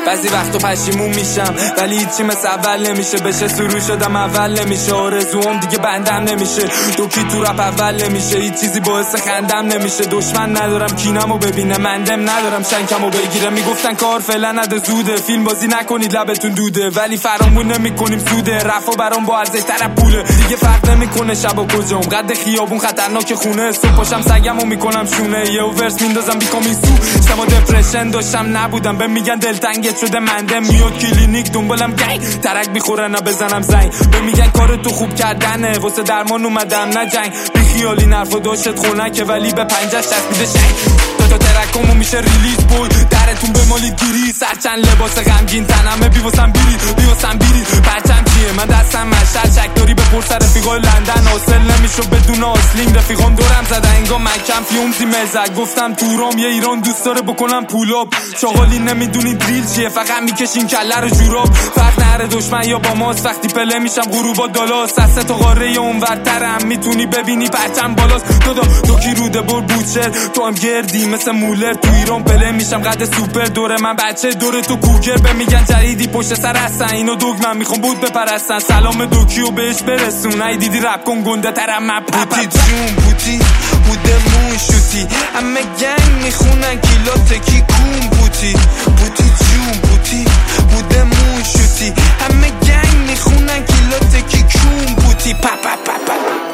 بعضی وقتا پشیمون میشم ولی هیچی مثل اول نمیشه. بشه سرو شدم اول نمیشه، آرزوام دیگه بندم نمیشه. دوکی تو رپ اول نمیشه، هیچ چیزی باعث خندم نمیشه. دشمن ندارم کینمو ببینه، مندم ندارم شنکمو بگیره. میگفتن کار فعلا نده زوده، فیلم بازی نکنید لبتون دوده، ولی فرامون نمیکنیم سوده. رفا برام با ارزش تر پوله، دیگه فرق نمیکنه شب و کجام. قد خیابون خطرناک خونه، صبح پاشم سگمو میکنم شونه. یه ورس میندازم بیکامیسو، شما دپرشن داشتم نبودم. به میگن دلتنگت شده مندم، میاد کلینیک دنبالم گنگ. ترک میخوره نه بزنم زنگ. به میگن کار تو خوب کردنه، واسه درمان اومدم نه جنگ. بی خیالی نرفا داشت خونکه ولی به پنجش چسبیده شنگ. تا ترکمو میشه ریلیز بوی، درتون بمالید گیری. سرچند لباس غمگین تنمه، بیواسم بیری پرچم چیه من دستم مشل. شک داری به پرس رفیقای لندن، حاصل نمیشو بدون آسلینگ. رفیقام دورم زدن انگار مکم فیومزی مزک. گفتم تورام یه ایران دوست داره بکنم پولاب. چاقالی نمیدونی دریل چیه، فقط میکشین کله رو جوراب. فرق نره دشمن یا با ماست، وقتی پله میشم غروبا دالاست. دست تا قاره اونورترم، میتونی ببینی پرچم بالاست. دو کی روده بر بوچر، تو هم گردی مثل مولر. تو ایران پله میشم قد سوپر، دوره من بچه دوره تو کوگر. به میگن جریدی پشت سر هستن، اینو دوگ من میخوام بود بپرستن. سلام دوکیو بهش برسون، ای دیدی رپ کن گنده ترم من بوتی جون بوتی بودمون شوتی. همه گنگ میخونن کیلات کی کون بوتی. بوتی جون بوتی بودمون شوتی. همه گنگ میخونن کیلات کی کون بوتی. پا پا پا پا.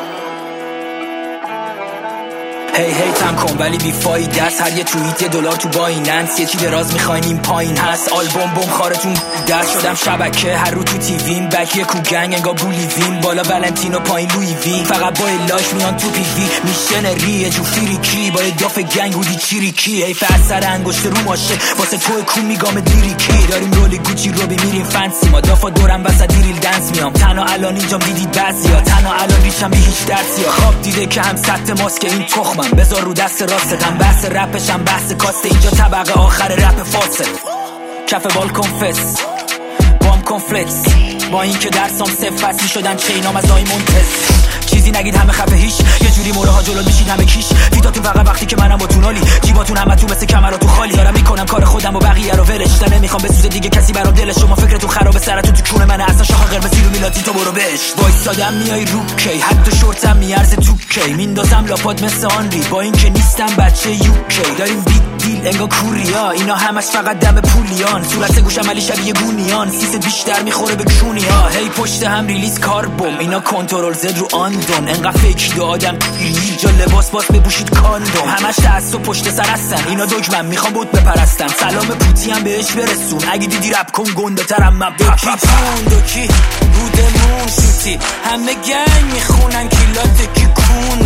هی تم کن ولی بیفایده است. هر یه توییت $1 تو بایننس. یه چی دراز میخواین این پایین هست. آلبوم بوم خارتون دست شدم شبکه، هر رو تو تیویم. بک یه کوگنگ انگار بولیوین، بالا ولنتینو پایین لوی وی. فقط با لاش میان تو پی وی، میشنری یه جو فریکی. با یه داف گنگ بودی چیریکی. حیف اثر انگشت رو ماشه واسه تو کو میگام دیریکی. داریم رولی گوچی رو میریم فنسی، ما دافا دورم وسط دیریل دنس میام. تنها الان اینجام دیدید بعضیا، تنها الان ریشم بی هیچ درسیا. خواب دیده که هم سطح ماسک این تخمم، بذار رو دست راستم. بحث رپشم بحث کاسته، اینجا طبقه آخر رپ فاسد. کف بالکن فس بام کنفلکس، با این که درسام صفر فصلی شدن چینام از دایمونتس. چیزی نگید همه خفه هیچ، یه جوری موره ها جلو میشید همه کیش. فیتاتون فقط وقتی که منم با تونالی، جیباتون همه تو مثل کمراتون خالی. دارم میکنم کار خودم و بقیه رو ولش، نمیخوام بسوزه دیگه کسی برام دلش. شما فکرتون خرابه سرتون تو کونه منه، اصلا شاخ قرمزی رو میلاتی تو برو بش. وایسادم میای رو کی، حتی شورتم میارزه تو کی. میندازم لاپات مثل آنری، با این که نیستم بچه یوکی. داریم بیگ دیل انگار کوریا، اینا همش فقط دم پولیان. صورت گوشم علی شبیه گونیان، سیست بیشتر میخوره به کونیا. هی پشت هم ریلیز کار بوم، اینا کنترل زد رو آندون. انقدر فیکی دو آدم اینجا لباس باس بپوشید کاندوم. همش تعصب پشت سر هستن، اینا دگمن میخوام بود بپرستن. سلام پوتی هم بهش برسون، اگه دیدی رپ کن گنده ترم من. دوکی بودمون شوتی، همه گنگ میخونن کیلات کی کون